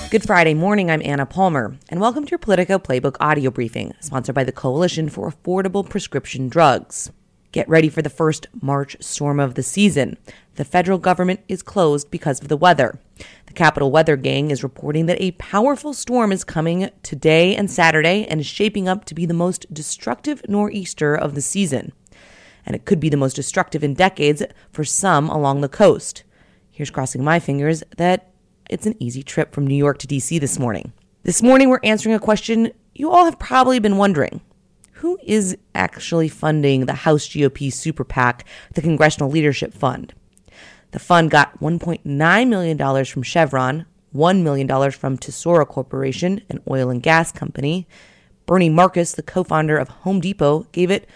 Good Friday morning, I'm Anna Palmer, and welcome to your Politico Playbook audio briefing, sponsored by the Coalition for Affordable Prescription Drugs. Get ready for the first March storm of the season. The federal government is closed because of the weather. The Capitol Weather Gang is reporting that a powerful storm is coming today and Saturday and is shaping up to be the most destructive nor'easter of the season. And it could be the most destructive in decades for some along the coast. Here's crossing my fingers that it's an easy trip from New York to D.C. this morning. This morning, we're answering a question you all have probably been wondering. Who is actually funding the House GOP super PAC, the Congressional Leadership Fund? The fund got $1.9 million from Chevron, $1 million from Tesoro Corporation, an oil and gas company. Bernie Marcus, the co-founder of Home Depot, gave it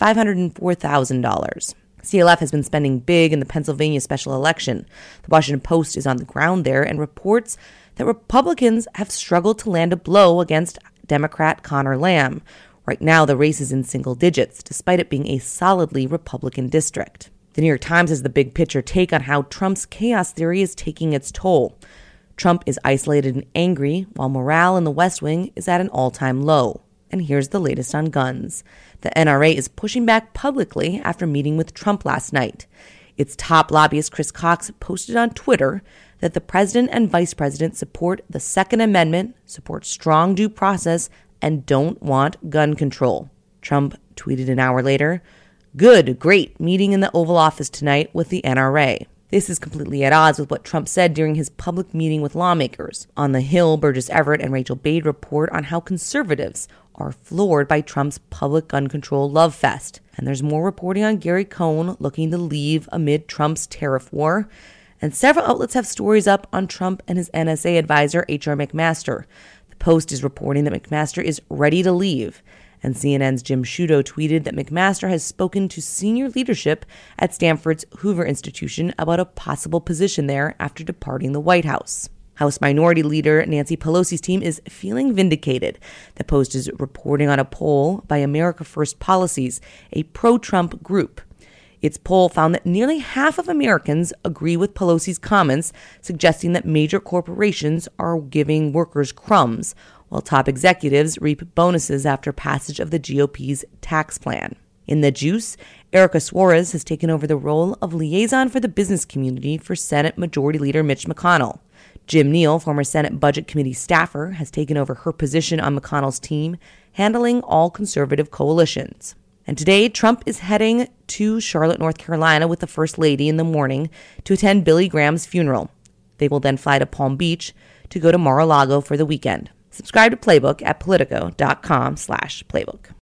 $504,000. CLF has been spending big in the Pennsylvania special election. The Washington Post is on the ground there and reports that Republicans have struggled to land a blow against Democrat Conor Lamb. Right now, the race is in single digits, despite it being a solidly Republican district. The New York Times has the big picture take on how Trump's chaos theory is taking its toll. Trump is isolated and angry, while morale in the West Wing is at an all-time low. And here's the latest on guns. The NRA is pushing back publicly after meeting with Trump last night. Its top lobbyist, Chris Cox, posted on Twitter that the president and vice president support the Second Amendment, support strong due process, and don't want gun control. Trump tweeted an hour later, "Good, great meeting in the Oval Office tonight with the NRA." This is completely at odds with what Trump said during his public meeting with lawmakers. On the Hill, Burgess Everett and Rachel Bade report on how conservatives are floored by Trump's public gun control love fest. And there's more reporting on Gary Cohn looking to leave amid Trump's tariff war. And several outlets have stories up on Trump and his NSA advisor, H.R. McMaster. The Post is reporting that McMaster is ready to leave. And CNN's Jim Sciutto tweeted that McMaster has spoken to senior leadership at Stanford's Hoover Institution about a possible position there after departing the White House. House Minority Leader Nancy Pelosi's team is feeling vindicated. The Post is reporting on a poll by America First Policies, a pro-Trump group. Its poll found that nearly half of Americans agree with Pelosi's comments, suggesting that major corporations are giving workers crumbs, while top executives reap bonuses after passage of the GOP's tax plan. In the juice, Erica Suarez has taken over the role of liaison for the business community for Senate Majority Leader Mitch McConnell. Jim Neal, former Senate Budget Committee staffer, has taken over her position on McConnell's team, handling all conservative coalitions. And today, Trump is heading to Charlotte, North Carolina with the First Lady in the morning to attend Billy Graham's funeral. They will then fly to Palm Beach to go to Mar-a-Lago for the weekend. Subscribe to Playbook at Politico.com/Playbook.